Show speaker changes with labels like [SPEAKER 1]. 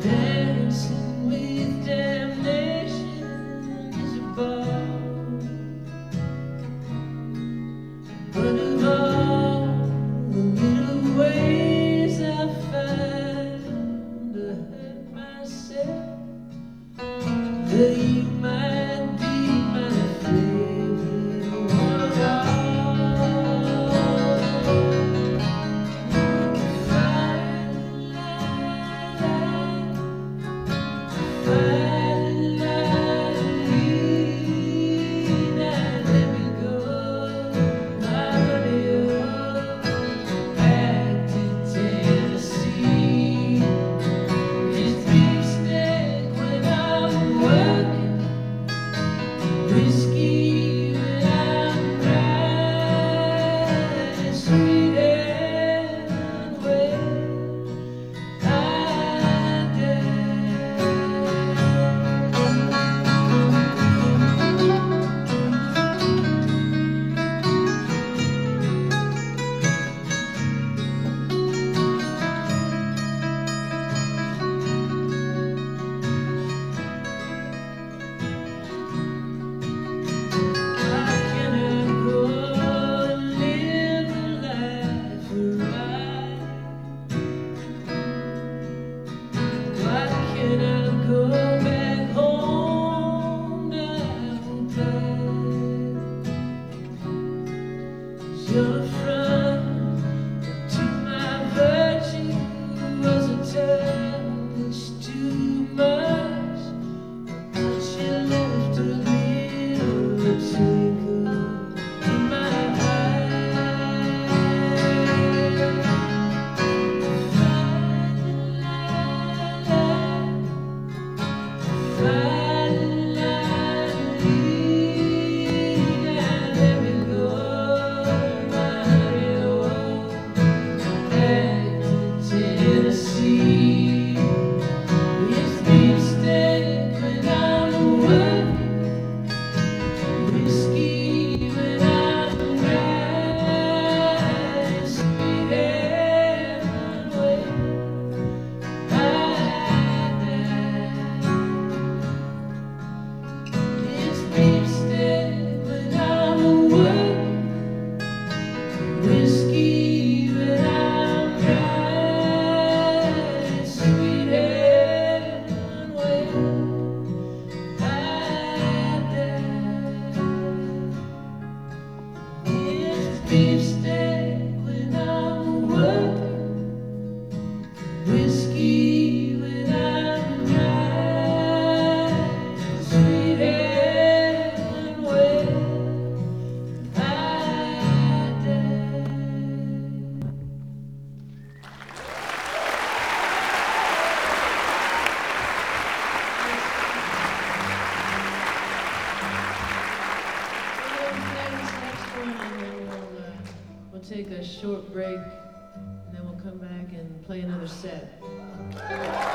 [SPEAKER 1] Dancing with damnation is a ball, but of all the little ways I find to hurt myself, that you might be my favorite one of all. Whiskey when I'm riding, sweet and wet, I Your front to my virtue was a touch too much, but she left a little twinkle in my eye. Whiskey when I'm riding, sweet and wet, I it's beefsteak when I'm working, whiskey when I'm riding, sweet and wet, it's beefsteak when I'm working, whiskey when I'm riding, sweet and wet, I die. We'll take a short break, and then we'll come back and play another set.